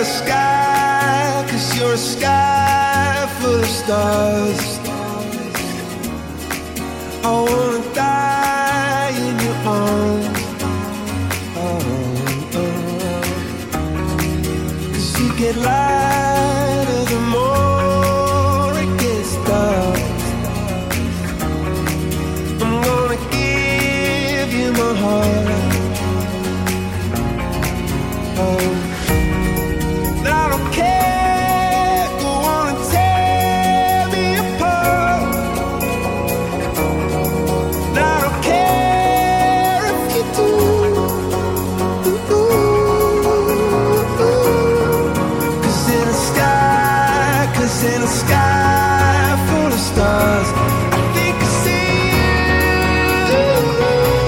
sky, 'cause you're a sky full of stars. I wanna die in your arms. Oh, oh. 'Cause you get light